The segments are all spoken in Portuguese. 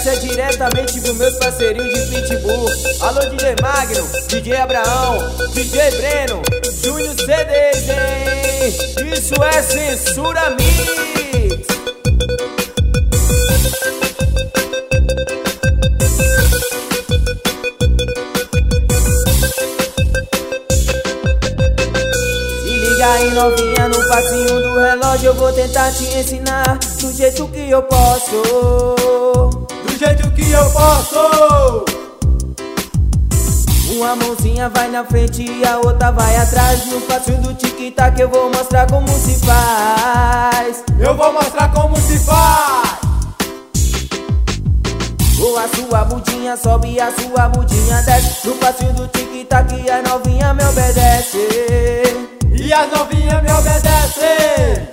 Essa é diretamente pros meus parceirinhos de Pitbull. Alô DJ Magno, DJ Abraão, DJ Breno, Júnior CDs, hein? Isso é Censura Mix. Se liga aí novinha, no passinho do relógio eu vou tentar te ensinar do jeito que eu posso. Do jeito que eu posso. Uma mãozinha vai na frente e a outra vai atrás. No passinho do tic-tac eu vou mostrar como se faz. Eu vou mostrar como se faz. Ou a sua budinha sobe e a sua budinha desce. No passinho do tic-tac a novinha me obedece. E as novinhas me obedecem.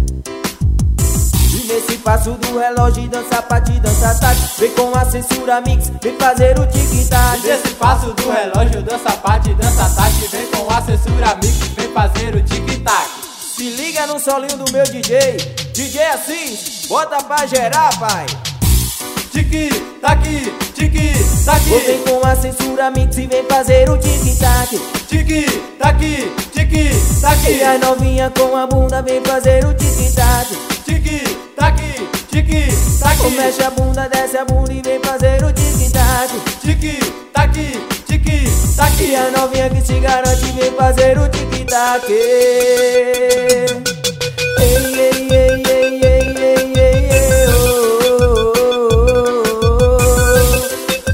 E nesse passo do relógio dança pati, dança tac. Vem com a Censura Mix, vem fazer o tic-tac. Nesse passo do relógio dança pati, dança tac. Vem com a Censura Mix, vem fazer o tic-tac. Se liga no solinho do meu DJ, DJ Assis, bota pra gerar, pai. Tic-tac, tic-tac. Vem com a Censura Mix e vem fazer o tic-tac. Tic-tac, tic-tac. E a novinha com a bunda vem fazer o tic-tac. Tic-tac, tic-tac. Mexe a bunda, desce a bunda e vem fazer o tic-tac. Tic-tac, tic-tac. E a novinha que se garante vem fazer o tic-tac. Ei, ei, ei, ei, ei, ei, ei, ei, oh, oh, oh.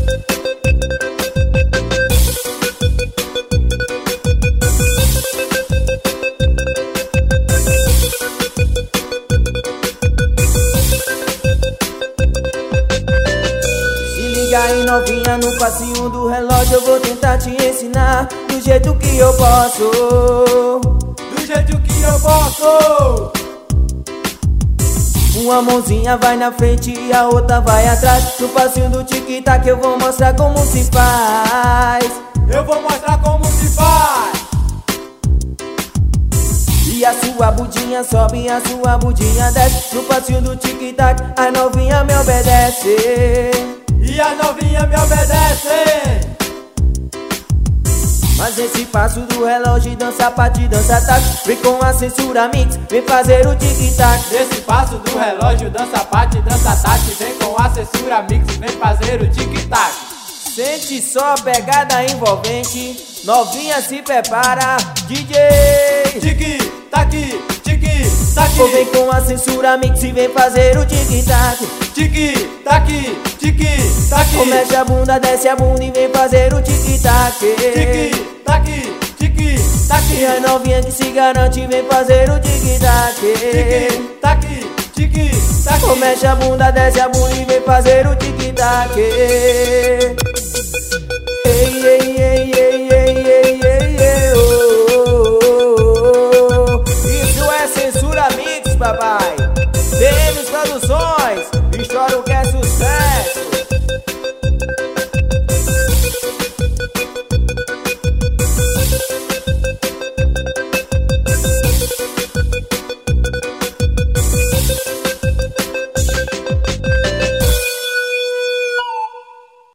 Se liga aí novinha, no passinho do relógio eu vou tentar te ensinar do jeito que eu posso. Do jeito que eu posso. Uma mãozinha vai na frente e a outra vai atrás. No passinho do tic-tac eu vou mostrar como se faz. Eu vou mostrar como se faz. E a sua budinha sobe e a sua budinha desce. No passinho do tic-tac a novinha me obedece. E as novinhas me obedecem. Mas esse passo do relógio dança pati, dança tac. Vem com a Censura Mix, vem fazer o tic-tac. Nesse passo do relógio dança pati, dança tac. Vem com a Censura Mix, vem fazer o tic-tac. Sente só a pegada envolvente, novinha se prepara, DJ. Tic-tac, tic-tac. Vem com a Censura Mix e vem fazer o tic-tac. Tic-tac, tic-tac. Mexe a bunda, desce a bunda e vem fazer o tic-tac. Tic-tac, tic-tac. E a novinha que se garante vem fazer o tic-tac. Tic-tac, tic-tac. Mexe a bunda, desce a bunda e vem fazer o tic-tac. Ei, ei, ei, ei.